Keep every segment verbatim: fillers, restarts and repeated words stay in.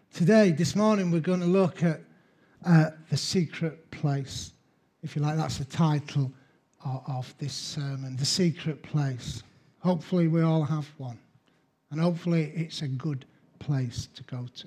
Today, this morning, we're going to look at uh, the secret place. If you like, that's the title of, of this sermon, the secret place. Hopefully we all have one. And hopefully it's a good place to go to.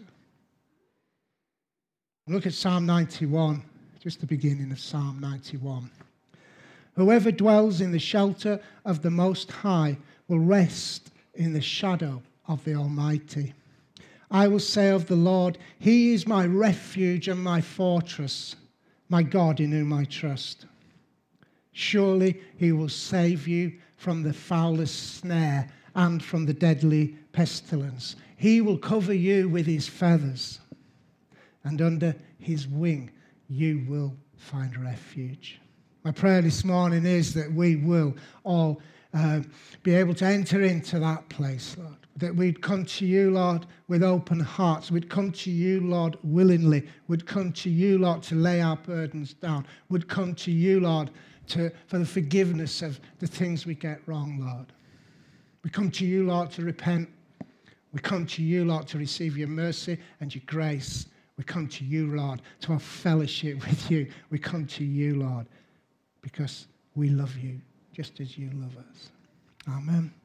Look at Psalm ninety-one, just the beginning of Psalm ninety-one. Whoever dwells in the shelter of the Most High will rest in the shadow of the Almighty. I will say of the Lord, He is my refuge and my fortress, my God in whom I trust. Surely He will save you from the foulest snare and from the deadly pestilence. He will cover you with His feathers, and under His wing you will find refuge. My prayer this morning is that we will all uh, be able to enter into that place, Lord. That we'd come to you, Lord, with open hearts. We'd come to you, Lord, willingly. We'd come to you, Lord, to lay our burdens down. We'd come to you, Lord, to, for the forgiveness of the things we get wrong, Lord. We come to you, Lord, to repent. We come to you, Lord, to receive your mercy and your grace. We come to you, Lord, to have fellowship with you. We come to you, Lord, because we love you just as you love us. Amen.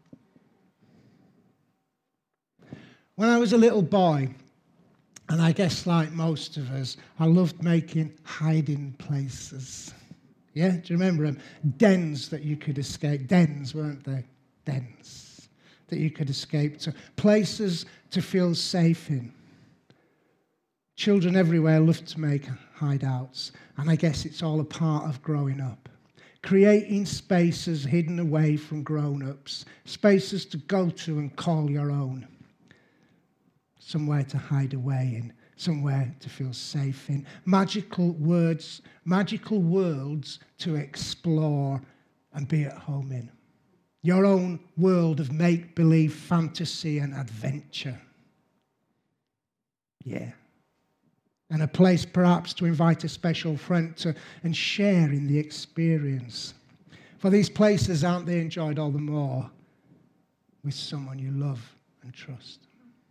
When I was a little boy, and I guess like most of us, I loved making hiding places. Yeah, do you remember them? Dens that you could escape. Dens, weren't they? Dens that you could escape to. Places to feel safe in. Children everywhere love to make hideouts, and I guess it's all a part of growing up. Creating spaces hidden away from grown-ups, spaces to go to and call your own. Somewhere to hide away in, somewhere to feel safe in. Magical words, magical worlds to explore and be at home in. Your own world of make-believe, fantasy and adventure. Yeah. And a place perhaps to invite a special friend to and share in the experience. For these places, aren't they enjoyed all the more with someone you love and trust?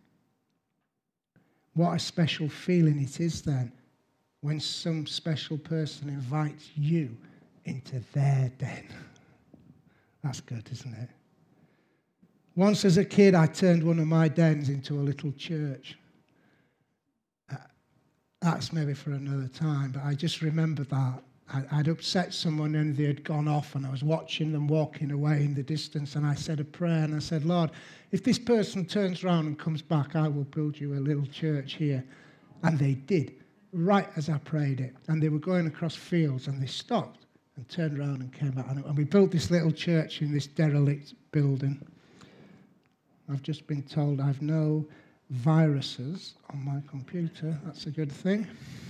What a special feeling it is then when some special person invites you into their den. That's good, isn't it? Once as a kid, I turned one of my dens into a little church. Uh, that's maybe for another time, but I just remember that. I, I'd upset someone and they had gone off and I was watching them walking away in the distance and I said a prayer and I said, Lord, if this person turns around and comes back, I will build you a little church here. And they did, right as I prayed it. And they were going across fields and they stopped and turned around and came back. And we built this little church in this derelict building. I've just been told I've no viruses on my computer. That's a good thing.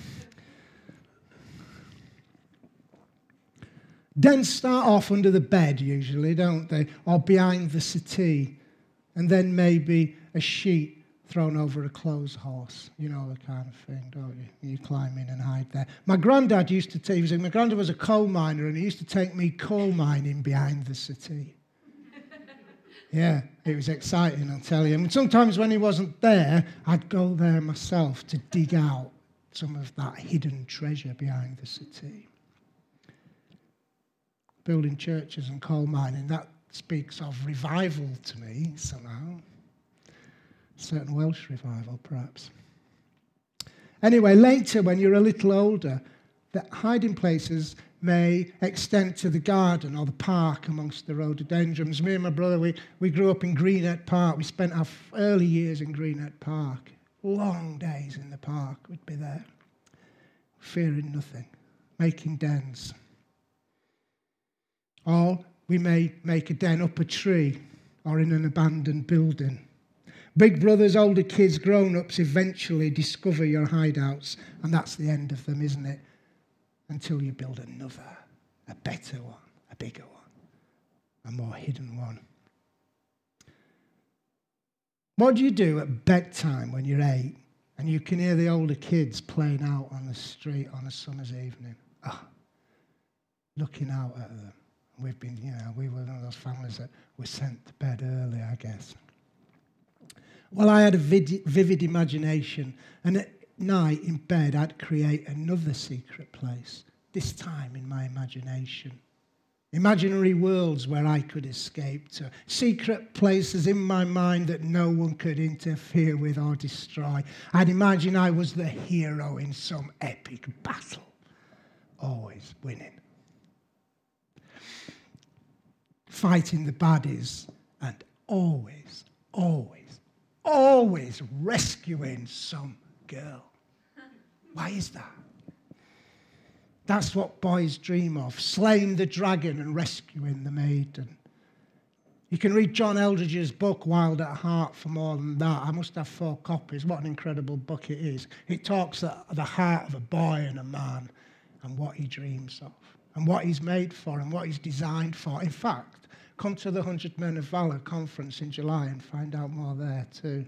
Dens start off under the bed usually, don't they? Or behind the settee. And then maybe a sheet thrown over a clothes horse. You know the kind of thing, don't you? You climb in and hide there. My granddad used to take, my granddad was a coal miner and he used to take me coal mining behind the settee. Yeah, it was exciting, I'll tell you. And sometimes when he wasn't there, I'd go there myself to dig out some of that hidden treasure behind the settee. Building churches and coal mining, that speaks of revival to me somehow. Certain Welsh revival, perhaps. Anyway, later when you're a little older, the hiding places may extend to the garden or the park amongst the rhododendrons. Me and my brother, we, we grew up in Greenhead Park. We spent our early years in Greenhead Park. Long days in the park, we'd be there, fearing nothing, making dens. Or we may make a den up a tree or in an abandoned building. Big brothers, older kids, grown-ups eventually discover your hideouts, and that's the end of them, isn't it? Until you build another, a better one, a bigger one, a more hidden one. What do you do at bedtime when you're eight and you can hear the older kids playing out on the street on a summer's evening? Oh, looking out at them. We've been, you know, we were one of those families that were sent to bed early, I guess. Well, I had a vid- vivid imagination, and at night in bed, I'd create another secret place, this time in my imagination. Imaginary worlds where I could escape to, secret places in my mind that no one could interfere with or destroy. I'd imagine I was the hero in some epic battle, always winning. Fighting the baddies and always, always, always rescuing some girl. Why is that? That's what boys dream of, slaying the dragon and rescuing the maiden. You can read John Eldridge's book, Wild at Heart, for more than that. I must have four copies. What an incredible book it is. It talks at the heart of a boy and a man and what he dreams of and what he's made for and what he's designed for. In fact, come to the one hundred Men of Valor conference in July and find out more there too.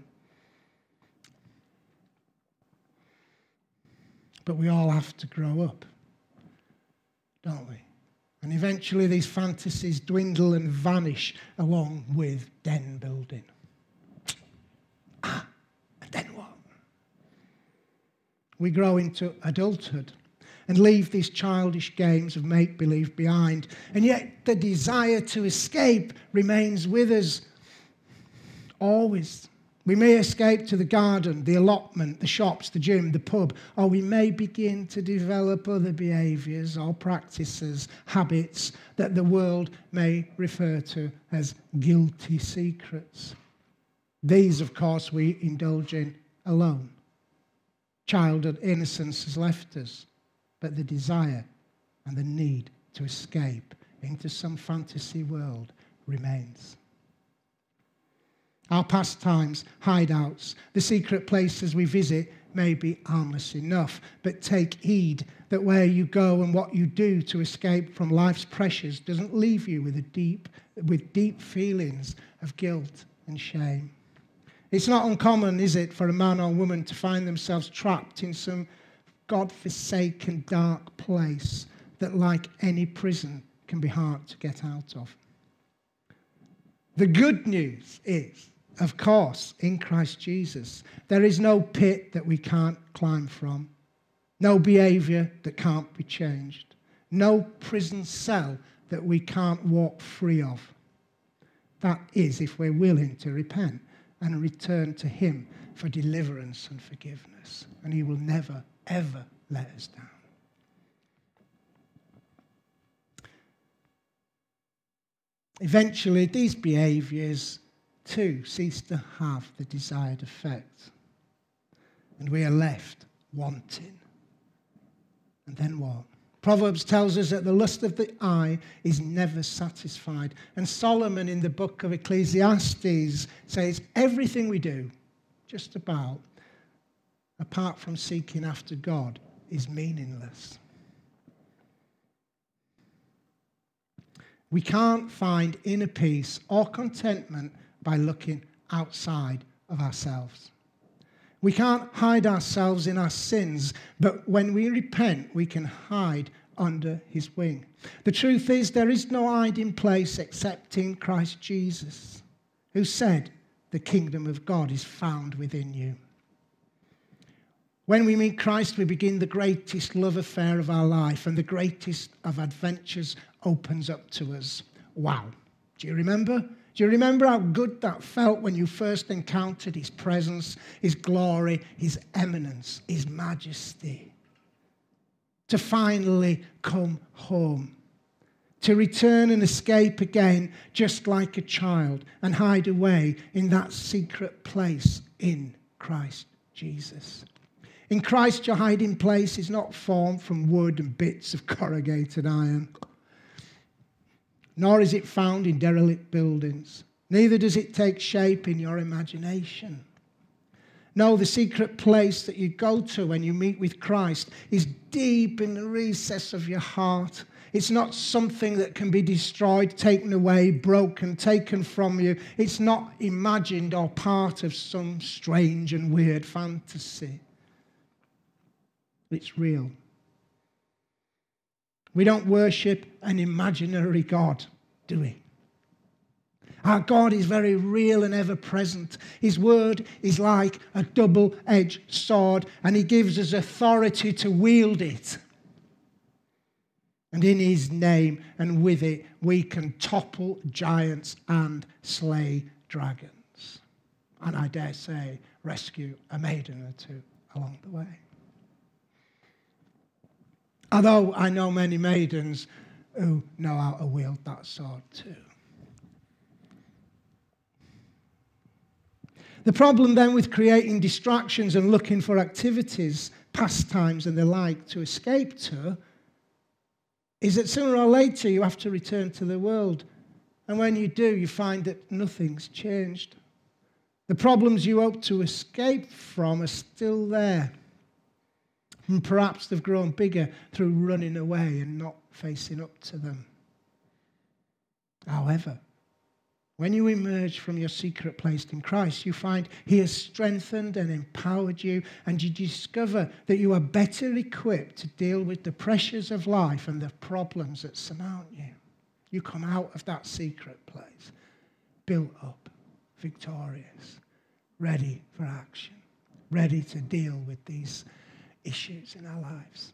But we all have to grow up, don't we? And eventually these fantasies dwindle and vanish along with den building. Ah, and then what? We grow into adulthood and leave these childish games of make-believe behind. And yet the desire to escape remains with us always. We may escape to the garden, the allotment, the shops, the gym, the pub, or we may begin to develop other behaviours or practices, habits that the world may refer to as guilty secrets. These, of course, we indulge in alone. Childhood innocence has left us, but the desire and the need to escape into some fantasy world remains. Our pastimes, hideouts, the secret places we visit may be harmless enough, but take heed that where you go and what you do to escape from life's pressures doesn't leave you with a deep, with deep feelings of guilt and shame. It's not uncommon, is it, for a man or woman to find themselves trapped in some God-forsaken dark place that, like any prison, can be hard to get out of. The good news is, of course, in Christ Jesus, there is no pit that we can't climb from, no behaviour that can't be changed, no prison cell that we can't walk free of. That is, if we're willing to repent and return to him for deliverance and forgiveness. And he will never, ever let us down. Eventually, these behaviours too cease to have the desired effect. And we are left wanting. And then what? Proverbs tells us that the lust of the eye is never satisfied. And Solomon in the book of Ecclesiastes says everything we do, just about, apart from seeking after God, is meaningless. We can't find inner peace or contentment by looking outside of ourselves. We can't hide ourselves in our sins, but when we repent, we can hide under his wing. The truth is, there is no hiding place except in Christ Jesus, who said, the kingdom of God is found within you. When we meet Christ, we begin the greatest love affair of our life, and the greatest of adventures opens up to us. Wow. Do you remember? Do you remember how good that felt when you first encountered his presence, his glory, his eminence, his majesty? To finally come home. To return and escape again, just like a child, and hide away in that secret place in Christ Jesus. In Christ, your hiding place is not formed from wood and bits of corrugated iron, nor is it found in derelict buildings. Neither does it take shape in your imagination. No, the secret place that you go to when you meet with Christ is deep in the recess of your heart. It's not something that can be destroyed, taken away, broken, taken from you. It's not imagined or part of some strange and weird fantasy. It's real. We don't worship an imaginary God, do we? Our God is very real and ever present. His word is like a double-edged sword, and he gives us authority to wield it. And in his name and with it, we can topple giants and slay dragons. And I dare say, rescue a maiden or two along the way. Although I know many maidens who know how to wield that sword too. The problem then with creating distractions and looking for activities, pastimes and the like to escape to is that sooner or later you have to return to the world. And when you do, you find that nothing's changed. The problems you hope to escape from are still there. And perhaps they've grown bigger through running away and not facing up to them. However, when you emerge from your secret place in Christ, you find he has strengthened and empowered you, and you discover that you are better equipped to deal with the pressures of life and the problems that surmount you. You come out of that secret place, built up, victorious, ready for action, ready to deal with these issues in our lives.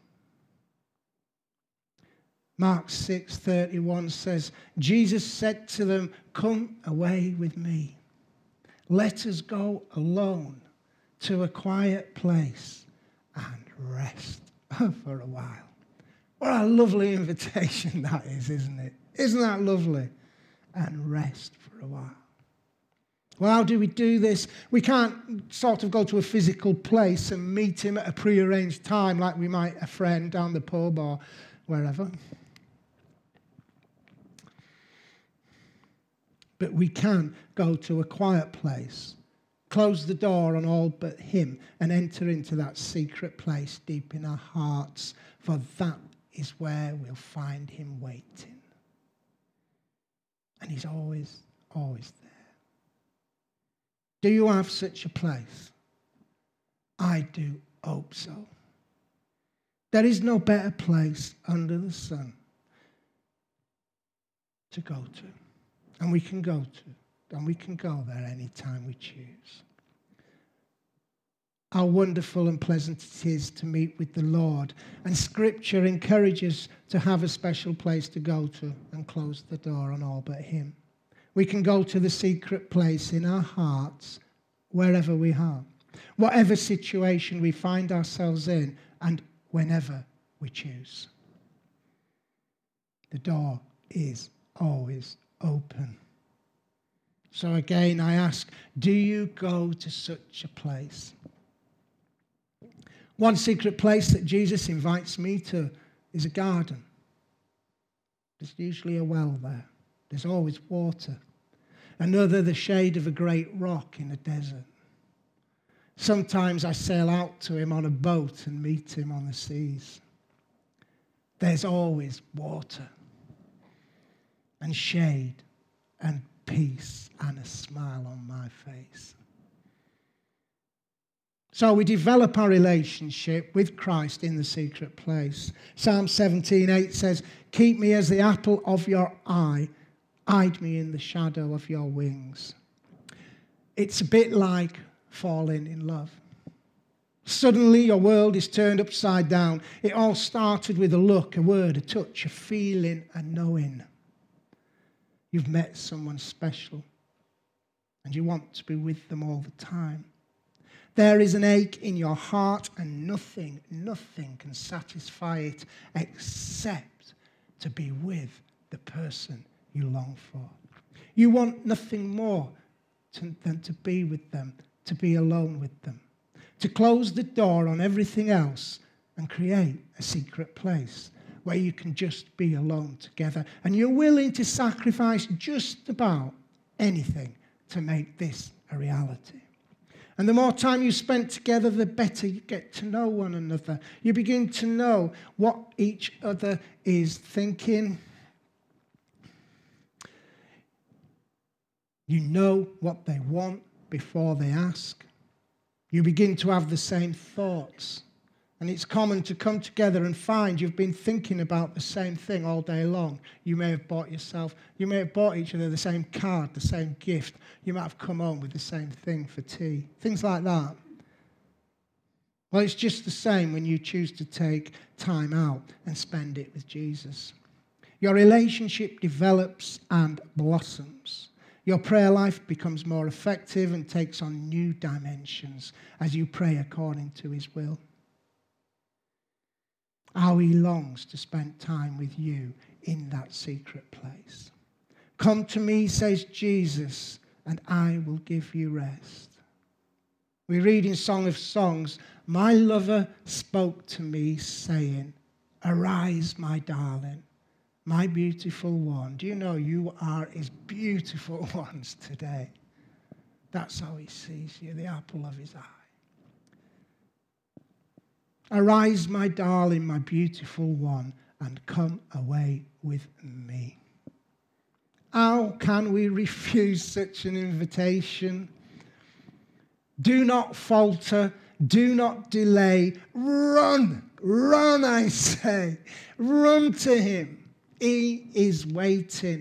Mark six thirty-one says, Jesus said to them, "Come away with me. Let us go alone to a quiet place and rest for a while." What a lovely invitation that is, isn't it? Isn't that lovely? And rest for a while. Well, how do we do this? We can't sort of go to a physical place and meet him at a prearranged time like we might a friend down the pub or wherever. But we can go to a quiet place, close the door on all but him, and enter into that secret place deep in our hearts, for that is where we'll find him waiting. And he's always, always there. Do you have such a place? I do hope so. There is no better place under the sun to go to. And we can go to, and we can go there anytime we choose. How wonderful and pleasant it is to meet with the Lord. And Scripture encourages to have a special place to go to and close the door on all but him. We can go to the secret place in our hearts wherever we are, whatever situation we find ourselves in, and whenever we choose. The door is always open. So again, I ask, do you go to such a place? One secret place that Jesus invites me to is a garden. There's usually a well there. There's always water. Another, the shade of a great rock in a desert. Sometimes I sail out to him on a boat and meet him on the seas. There's always water and shade and peace and a smile on my face. So we develop our relationship with Christ in the secret place. Psalm seventeen eight says, "Keep me as the apple of your eye. Hide me in the shadow of your wings." It's a bit like falling in love. Suddenly your world is turned upside down. It all started with a look, a word, a touch, a feeling, a knowing. You've met someone special and you want to be with them all the time. There is an ache in your heart and nothing, nothing can satisfy it except to be with the person you long for. You want nothing more to, than to be with them, to be alone with them, to close the door on everything else and create a secret place where you can just be alone together. And you're willing to sacrifice just about anything to make this a reality. And the more time you spend together, the better you get to know one another. You begin to know what each other is thinking. You know what they want before they ask. You begin to have the same thoughts And it's common to come together and find you've been thinking about the same thing all day long. You may have bought yourself, you may have bought each other the same card, the same gift. You might have come home with the same thing for tea. Things like that. Well, it's just the same when you choose to take time out and spend it with Jesus. Your relationship develops and blossoms. Your prayer life becomes more effective and takes on new dimensions as you pray according to his will. How he longs to spend time with you in that secret place. Come to me, says Jesus, and I will give you rest. We read in Song of Songs, my lover spoke to me saying, arise, my darling, my beautiful one. Do you know you are his beautiful ones today? That's how he sees you, the apple of his eye. Arise, my darling, my beautiful one, and come away with me. How can we refuse such an invitation? Do not falter. Do not delay. Run, run, I say. Run to him. He is waiting.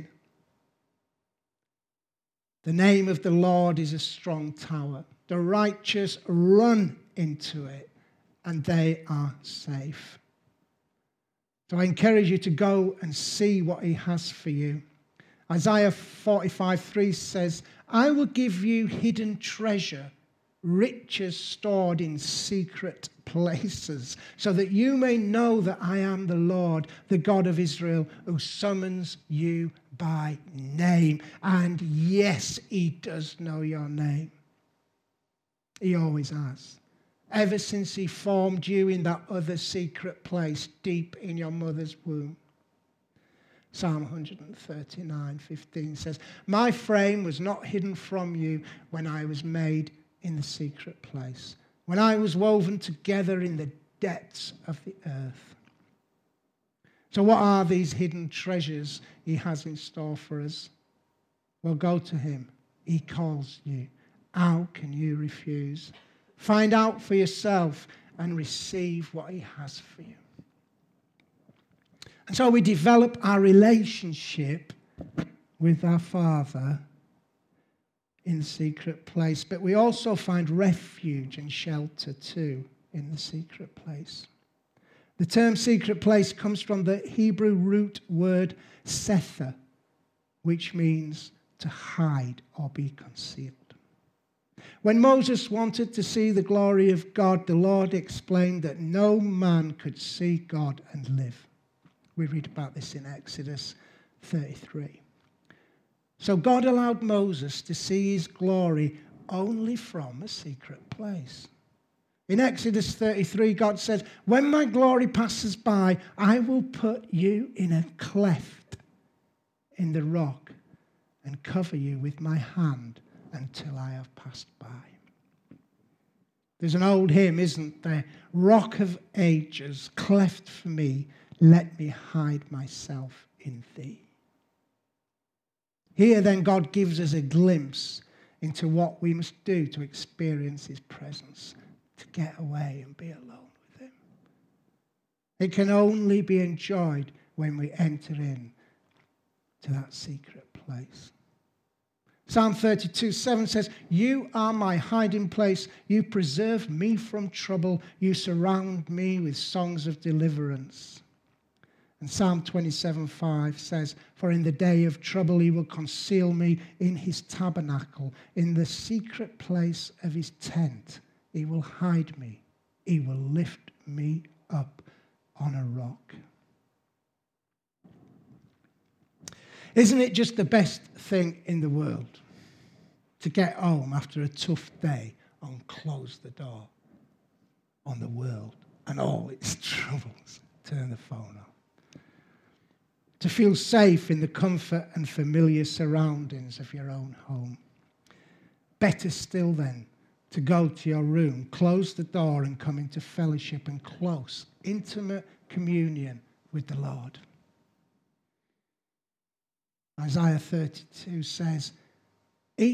The name of the Lord is a strong tower. The righteous run into it, and they are safe. So I encourage you to go and see what he has for you. Isaiah forty-five three says, I will give you hidden treasure, riches stored in secret places, so that you may know that I am the Lord, the God of Israel, who summons you by name. And yes, he does know your name. He always has. Ever since he formed you in that other secret place deep in your mother's womb. Psalm one thirty-nine fifteen says, my frame was not hidden from you when I was made in the secret place, when I was woven together in the depths of the earth. So what are these hidden treasures he has in store for us? Well, go to him. He calls you. How can you refuse? Find out for yourself and receive what he has for you. And so we develop our relationship with our Father in the secret place, but we also find refuge and shelter too in the secret place. The term secret place comes from the Hebrew root word sether, which means to hide or be concealed. When Moses wanted to see the glory of God, the Lord explained that no man could see God and live. We read about this in Exodus thirty-three. So God allowed Moses to see his glory only from a secret place. In Exodus thirty-three, God said, when my glory passes by, I will put you in a cleft in the rock and cover you with my hand until I have passed by. There's an old hymn, isn't there? Rock of ages, cleft for me, let me hide myself in thee. Here then God gives us a glimpse into what we must do to experience his presence, to get away and be alone with him. It can only be enjoyed when we enter in to that secret place. Psalm thirty-two seven says, you are my hiding place. You preserve me from trouble. You surround me with songs of deliverance. And Psalm twenty-seven five says, for in the day of trouble he will conceal me in his tabernacle. In the secret place of his tent he will hide me. He will lift me up on a rock. Isn't it just the best thing in the world to get home after a tough day and close the door on the world and all its troubles? Turn the phone off. To feel safe in the comfort and familiar surroundings of your own home. Better still then, to go to your room, close the door and come into fellowship and close, intimate communion with the Lord. Isaiah thirty-two says, each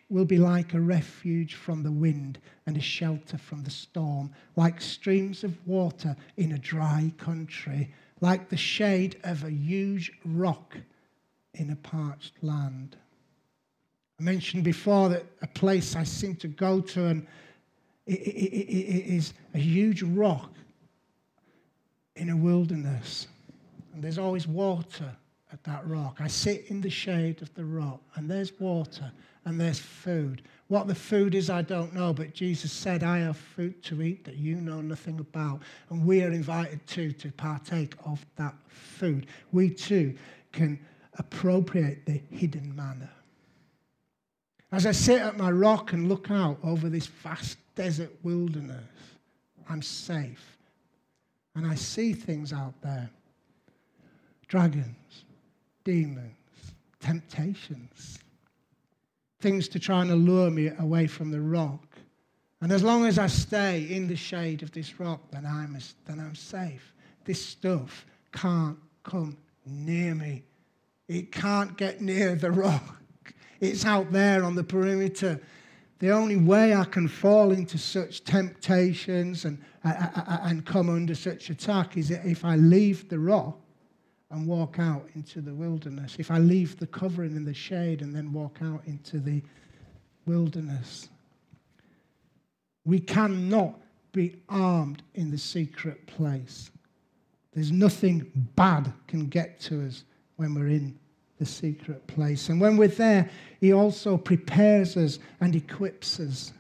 will be like a refuge from the wind and a shelter from the storm, like streams of water in a dry country, like the shade of a huge rock in a parched land. I mentioned before that a place I seem to go to, and it, it, it, it is a huge rock in a wilderness. And there's always water at that rock. I sit in the shade of the rock, and there's water, and there's food. What the food is, I don't know, but Jesus said, I have food to eat that you know nothing about. And we are invited too to partake of that food. We too can appropriate the hidden manna. As I sit at my rock and look out over this vast desert wilderness, I'm safe. And I see things out there. Dragons, demons, temptations. Things to try and allure me away from the rock. And as long as I stay in the shade of this rock, then I'm, then I'm safe. This stuff can't come near me. It can't get near the rock. It's out there on the perimeter. The only way I can fall into such temptations and, uh, and come under such attack is if I leave the rock and walk out into the wilderness. If I leave the covering in the shade and then walk out into the wilderness. We cannot be armed in the secret place. There's nothing bad can get to us when we're in the secret place. And when we're there, he also prepares us and equips us.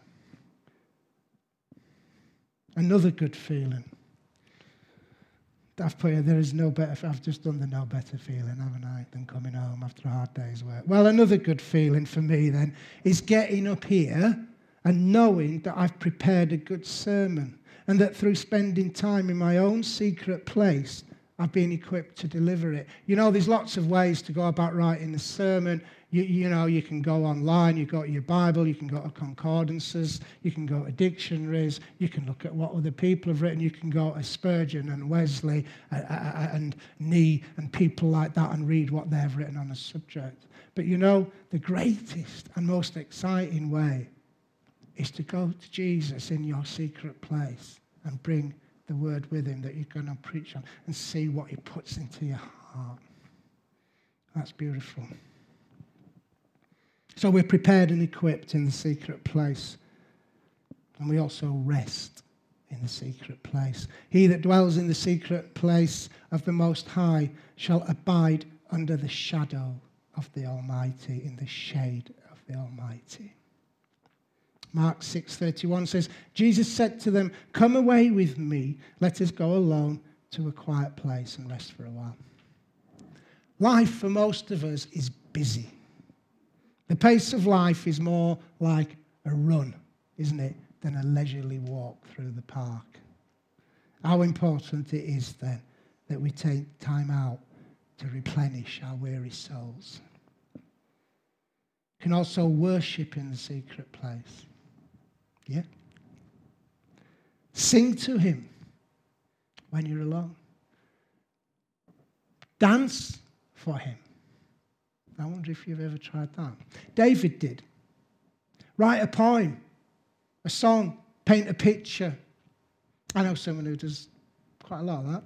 Another good feeling. I've put here, there is no better, I've just done the no better feeling, haven't I, than coming home after a hard day's work. Well, another good feeling for me then is getting up here and knowing that I've prepared a good sermon and that through spending time in my own secret place, I've been equipped to deliver it. You know, there's lots of ways to go about writing a sermon. You, you know, you can go online, you've got your Bible, you can go to concordances, you can go to dictionaries, you can look at what other people have written, you can go to Spurgeon and Wesley and, and Nee and people like that and read what they've written on a subject. But you know, the greatest and most exciting way is to go to Jesus in your secret place and bring the word with him that you're going to preach on and see what he puts into your heart. That's beautiful. So we're prepared and equipped in the secret place. And we also rest in the secret place. He that dwells in the secret place of the Most High shall abide under the shadow of the Almighty, in the shade of the Almighty. Mark six thirty-one says, Jesus said to them, come away with me, let us go alone to a quiet place and rest for a while. Life for most of us is busy. The pace of life is more like a run, isn't it, than a leisurely walk through the park. How important it is then that we take time out to replenish our weary souls. You can also worship in the secret place. Yeah. Sing to him when you're alone. Dance for him. I wonder if you've ever tried that. David did. Write a poem, a song, paint a picture. I know someone who does quite a lot of that.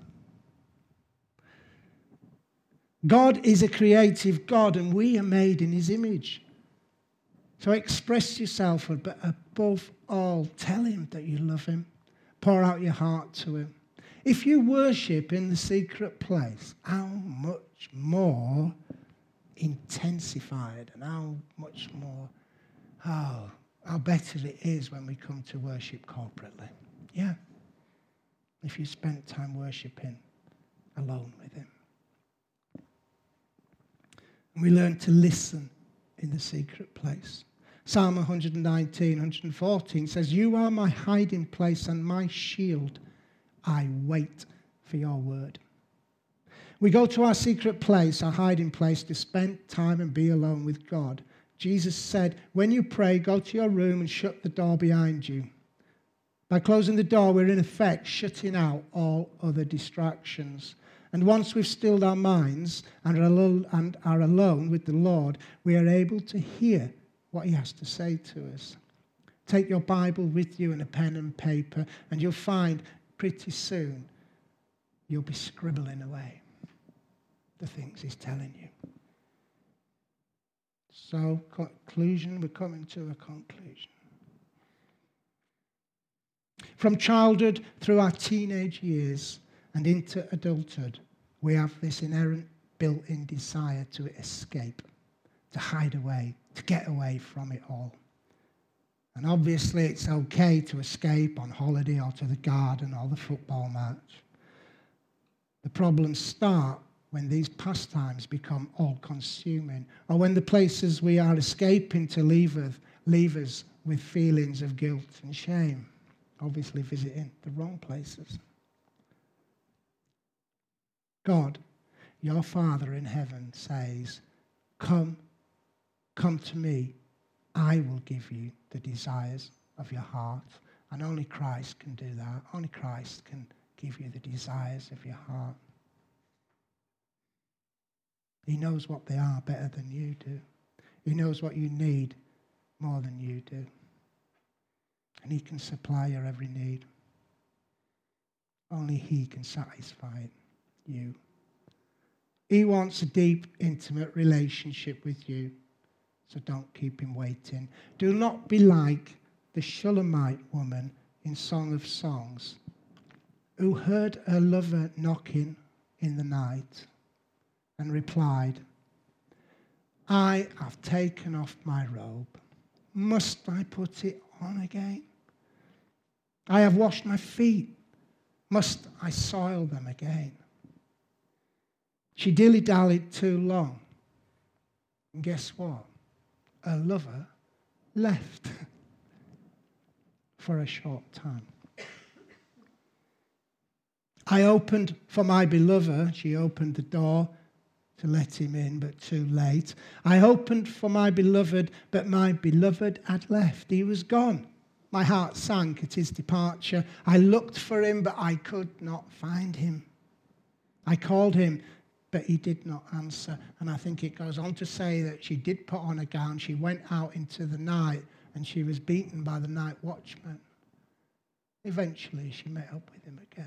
God is a creative God, and we are made in his image. So express yourself, but above all, tell him that you love him. Pour out your heart to him. If you worship in the secret place, how much more intensified and how much more, oh, how better it is when we come to worship corporately. Yeah. If you spent time worshiping alone with him. And we learn to listen in the secret place. Psalm one nineteen, one fourteen says, you are my hiding place and my shield. I wait for your word. We go to our secret place, our hiding place, to spend time and be alone with God. Jesus said, when you pray, go to your room and shut the door behind you. By closing the door, we're in effect shutting out all other distractions. And once we've stilled our minds and are alone, and are alone with the Lord, we are able to hear what he has to say to us. Take your Bible with you and a pen and paper, and you'll find pretty soon you'll be scribbling away the things he's telling you. So, conclusion, we're coming to a conclusion. From childhood through our teenage years and into adulthood, we have this inherent built-in desire to escape, to hide away, to get away from it all. And obviously it's okay to escape on holiday or to the garden or the football match. The problems start when these pastimes become all-consuming, or when the places we are escaping to leave us, leave us with feelings of guilt and shame, obviously visiting the wrong places. God, your Father in heaven, says, come, come to me, I will give you the desires of your heart. And only Christ can do that. Only Christ can give you the desires of your heart. He knows what they are better than you do. He knows what you need more than you do. And he can supply your every need. Only he can satisfy you. He wants a deep, intimate relationship with you. So don't keep him waiting. Do not be like the Shulamite woman in Song of Songs, who heard her lover knocking in the night and replied, I have taken off my robe. Must I put it on again? I have washed my feet. Must I soil them again? She dilly-dallied too long. And guess what? Her lover left for a short time. I opened for my beloved. She opened the door to let him in, but too late. I opened for my beloved, but my beloved had left. He was gone. My heart sank at his departure. I looked for him, but I could not find him. I called him, but he did not answer. And I think it goes on to say that she did put on a gown. She went out into the night, and she was beaten by the night watchman. Eventually, she met up with him again.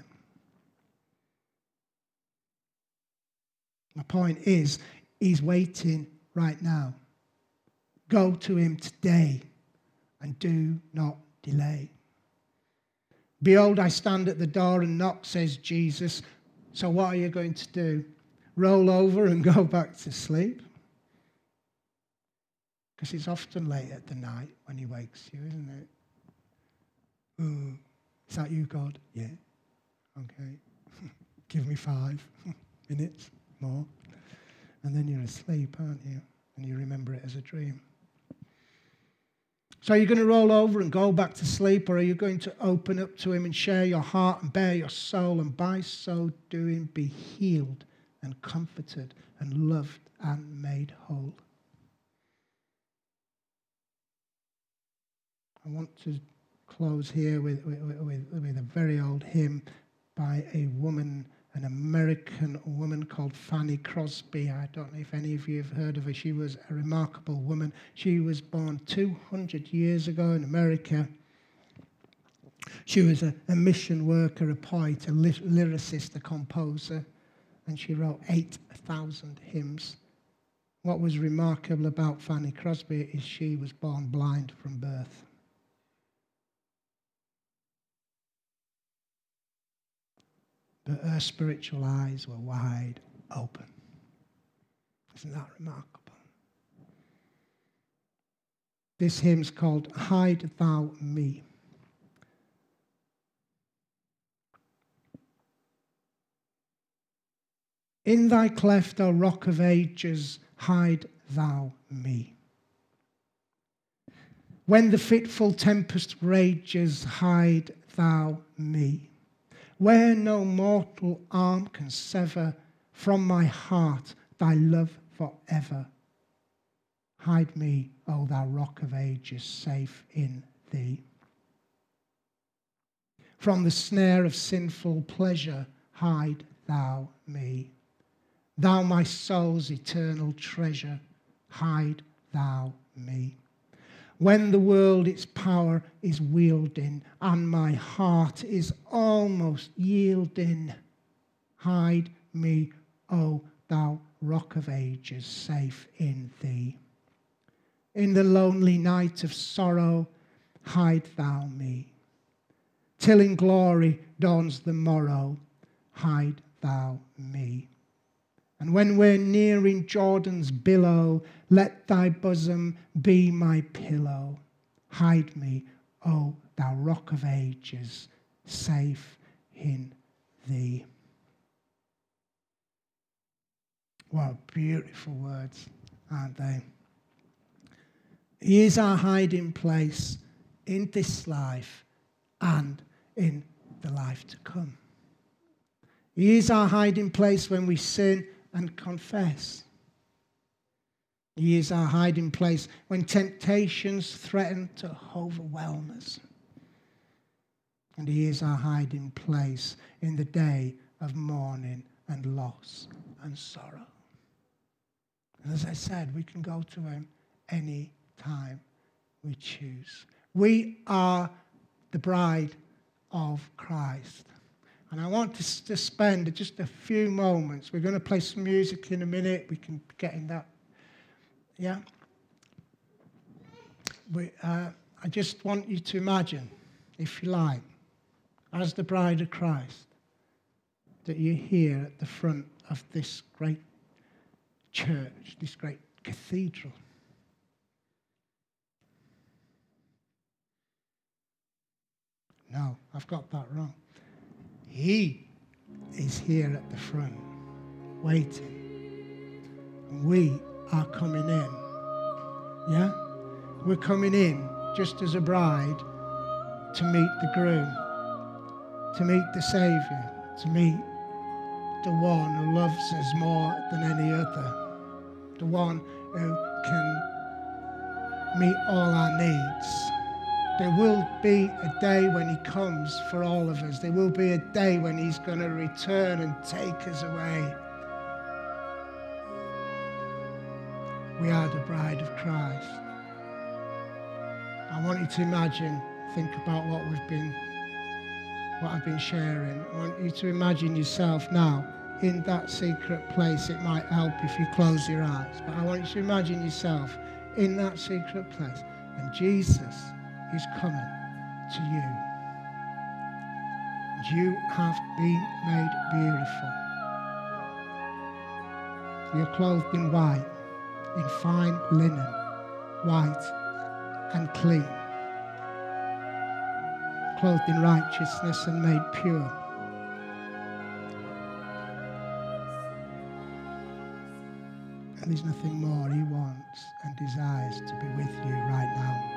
My point is, he's waiting right now. Go to him today and do not delay. Behold, I stand at the door and knock, says Jesus. So what are you going to do? Roll over and go back to sleep? Because it's often late at the night when he wakes you, isn't it? Oh, is that you, God? Yeah. Okay. Give me five minutes more. And then you're asleep, aren't you? And you remember it as a dream. So are you going to roll over and go back to sleep, or are you going to open up to him and share your heart and bare your soul, and by so doing be healed and comforted and loved and made whole? I want to close here with, with, with, with a very old hymn by a woman, an American woman called Fanny Crosby. I don't know if any of you have heard of her. She was a remarkable woman. She was born two hundred years ago in America. She was a, a mission worker, a poet, a lyricist, a composer, and she wrote eight thousand hymns. What was remarkable about Fanny Crosby is she was born blind from birth. But her spiritual eyes were wide open. Isn't that remarkable? This hymn's called Hide Thou Me. In thy cleft, O rock of ages, hide thou me. When the fitful tempest rages, hide thou me. Where no mortal arm can sever from my heart thy love forever. Hide me, O thou rock of ages, safe in thee. From the snare of sinful pleasure, hide thou me. Thou my soul's eternal treasure, hide thou me. when the world its power is wielding, and my heart is almost yielding. Hide me, O thou rock of ages, safe in thee. In the lonely night of sorrow, hide thou me. Till in glory dawns the morrow, hide thou me. And when we're nearing Jordan's billow, let thy bosom be my pillow. Hide me, O thou rock of ages, safe in thee. What beautiful words, aren't they? He is our hiding place in this life and in the life to come. He is our hiding place when we sin and confess. He is our hiding place when temptations threaten to overwhelm us. And he is our hiding place in the day of mourning and loss and sorrow. And as I said, we can go to him any time we choose. We are the bride of Christ. And I want to, to spend just a few moments. We're going to play some music in a minute. We can get in that. Yeah? We, uh, I just want you to imagine, if you like, as the bride of Christ, that you're here at the front of this great church, this great cathedral. No, I've got that wrong. He is here at the front, waiting. And we are coming in. Yeah? We're coming in just as a bride to meet the groom, to meet the Saviour, to meet the one who loves us more than any other, the one who can meet all our needs. There will be a day when he comes for all of us. There will be a day when he's going to return and take us away. We are the bride of Christ. I want you to imagine, think about what we've been, what I've been sharing. I want you to imagine yourself now in that secret place. It might help if you close your eyes, but I want you to imagine yourself in that secret place, and Jesus is coming to you. You have been made beautiful. You're clothed in white, in fine linen, white and clean. Clothed in righteousness and made pure. And there's nothing more he wants and desires to be with you right now.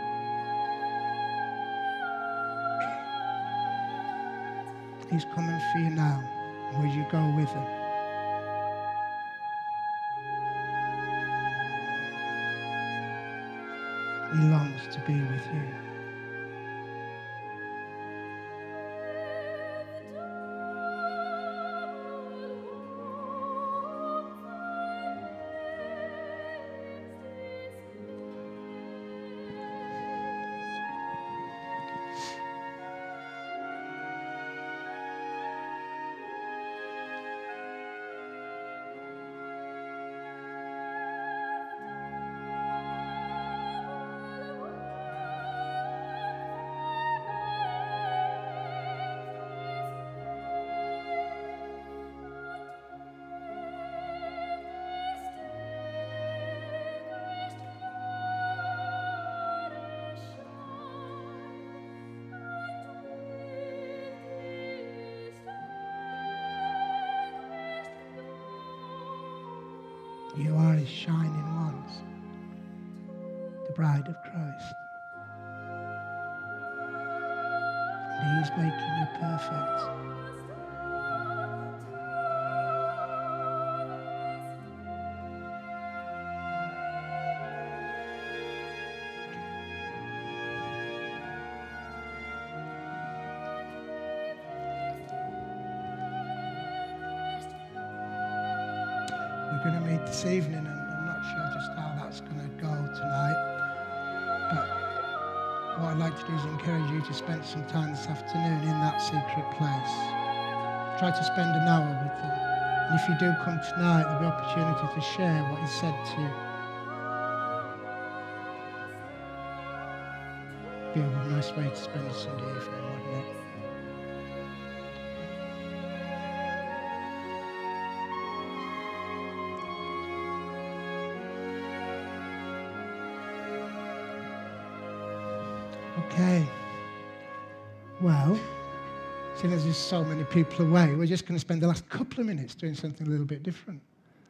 He's coming for you now. Will you go with him? He longs to be with you. You are his shining ones, the bride of Christ. And he is making you perfect. We're going to meet this evening, and I'm not sure just how that's going to go tonight, but to do is encourage you to spend some time this afternoon in that secret place. Try to spend an hour with them. And if you do come tonight, there'll be opportunity to share what he said to you. Be a nice way to spend a Sunday evening, wouldn't it? Okay. Well, seeing as there's so many people away, we're just going to spend the last couple of minutes doing something a little bit different.